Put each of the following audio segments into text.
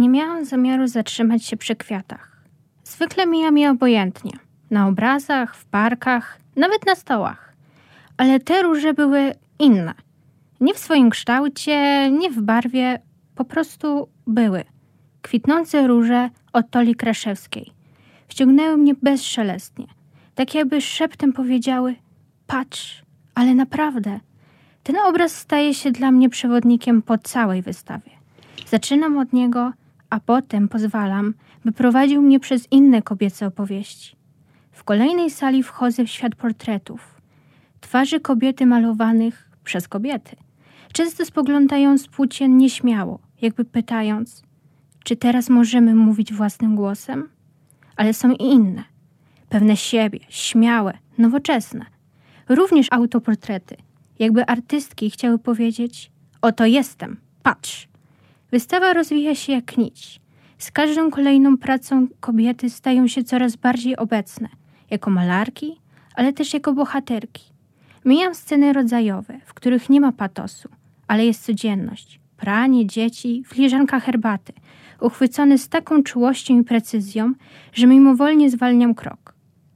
Nie miałam zamiaru zatrzymać się przy kwiatach. Zwykle mijam je obojętnie. Na obrazach, w parkach, nawet na stołach. Ale te róże były inne. Nie w swoim kształcie, nie w barwie, po prostu były. Kwitnące róże od Toli Kraszewskiej. Wciągnęły mnie bezszelestnie. Tak jakby szeptem powiedziały: patrz, ale naprawdę. Ten obraz staje się dla mnie przewodnikiem po całej wystawie. Zaczynam od niego, a potem pozwalam, by prowadził mnie przez inne kobiece opowieści. W kolejnej sali wchodzę w świat portretów. Twarzy kobiety malowanych przez kobiety. Często spoglądając płóciennie śmiało, jakby pytając: czy teraz możemy mówić własnym głosem? Ale są i inne. Pewne siebie, śmiałe, nowoczesne. Również autoportrety. Jakby artystki chciały powiedzieć: oto jestem, patrz. Wystawa rozwija się jak nić. Z każdą kolejną pracą kobiety stają się coraz bardziej obecne. Jako malarki, ale też jako bohaterki. Mijam sceny rodzajowe, w których nie ma patosu, ale jest codzienność. Pranie, dzieci, filiżanka herbaty. Uchwycone z taką czułością i precyzją, że mimowolnie zwalniam krok.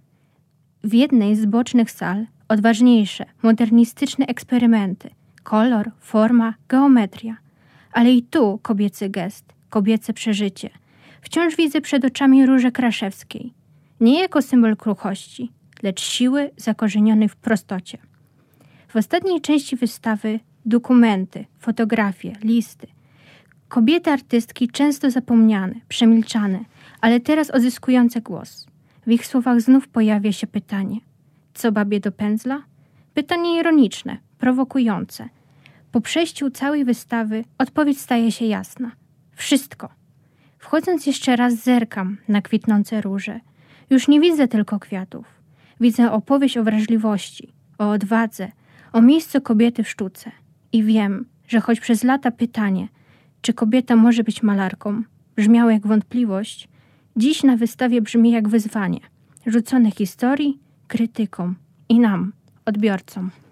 W jednej z bocznych sal odważniejsze, modernistyczne eksperymenty. Kolor, forma, geometria. Ale i tu kobiecy gest, kobiece przeżycie. Wciąż widzę przed oczami różę Kraszewskiej. Nie jako symbol kruchości, lecz siły zakorzenionej w prostocie. W ostatniej części wystawy dokumenty, fotografie, listy. Kobiety artystki często zapomniane, przemilczane, ale teraz odzyskujące głos. W ich słowach znów pojawia się pytanie: co babie do pędzla? Pytanie ironiczne, prowokujące. Po przejściu całej wystawy odpowiedź staje się jasna. Wszystko. Wchodząc jeszcze raz zerkam na kwitnące róże. Już nie widzę tylko kwiatów. Widzę opowieść o wrażliwości, o odwadze, o miejscu kobiety w sztuce. I wiem, że choć przez lata pytanie, czy kobieta może być malarką, brzmiało jak wątpliwość, dziś na wystawie brzmi jak wyzwanie, rzucone historii, krytykom i nam, odbiorcom.